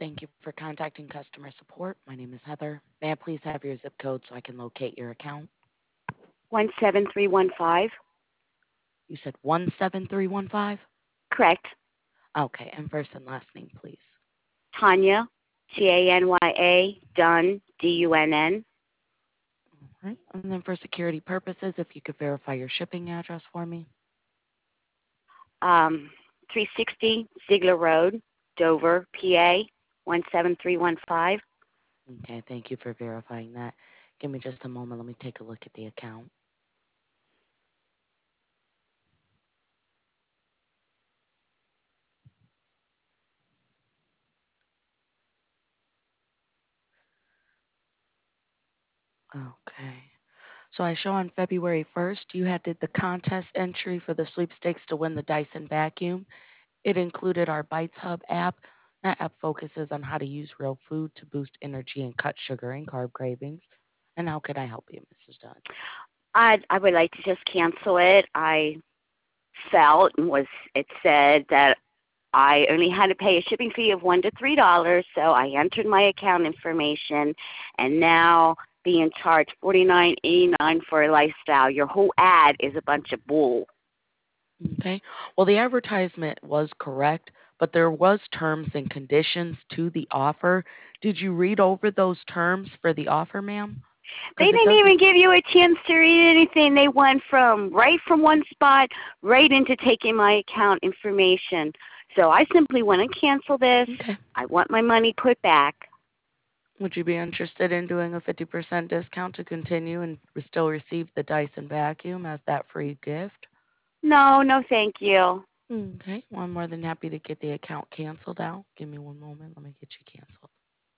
Thank you for contacting customer support. My name is Heather. May I please have your zip code so I can locate your account? 17315. You said 17315? Correct. Okay, and first and last name, please. Tanya, Tanya, Dunn, Dunn. All right, and then for security purposes, if you could verify your shipping address for me. 360 Ziegler Road, Dover, PA, 17315. Okay, thank you for verifying that. Give me just a moment. Let me take a look at the account. Okay. So I show on February 1st, you had did the contest entry for the sweepstakes to win the Dyson vacuum. It included our Bites Hub app. That app focuses on how to use real food to boost energy and cut sugar and carb cravings. And how could I help you, Mrs. Dunn? I would like to just cancel it. I felt and was it said that I only had to pay a shipping fee of $1 to $3, so I entered my account information, and now being charged $49.89 for a lifestyle. Your whole ad is a bunch of bull. Okay. Well, the advertisement was correct, but there was terms and conditions to the offer. Did you read over those terms for the offer, ma'am? They Because it didn't doesn't. even give you a chance to read anything. They went right from one spot right into taking my account information. So I simply want to cancel this. Okay. I want my money put back. Would you be interested in doing a 50% discount to continue and still receive the Dyson vacuum as that free gift? No, no, thank you. Okay. Well, I'm more than happy to get the account canceled out. Give me one moment. Let me get you canceled.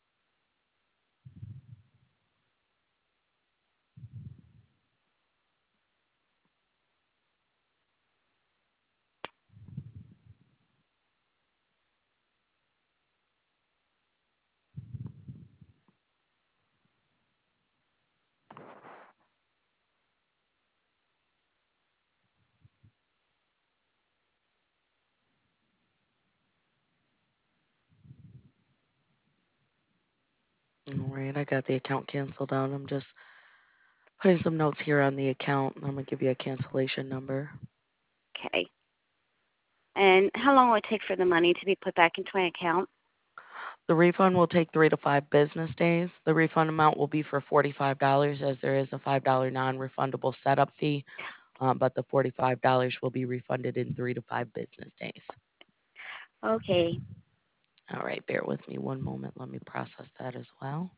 All right. I got the account canceled out. I'm just putting some notes here on the account. I'm going to give you a cancellation number. Okay. And how long will it take for the money to be put back into my account? The refund will take 3 to 5 business days. The refund amount will be for $45 as there is a $5 non-refundable setup fee, but the $45 will be refunded in 3 to 5 business days. Okay. All right, bear with me one moment. Let me process that as well.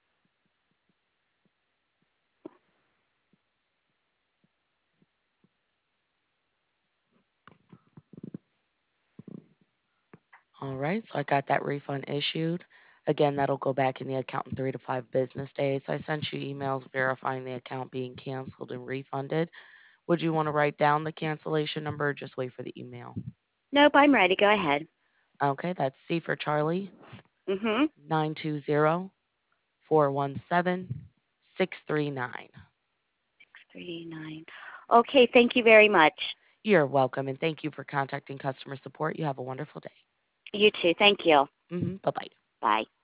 All right, so I got that refund issued. Again, that'll go back in the account in 3 to 5 business days. I sent you emails verifying the account being canceled and refunded. Would you want to write down the cancellation number or just wait for the email? Nope, I'm ready. Go ahead. Okay, that's C for Charlie, Mm-hmm. 920-417-639. 639. Okay, thank you very much. You're welcome, and thank you for contacting customer support. You have a wonderful day. You too. Thank you. Bye-bye. Bye.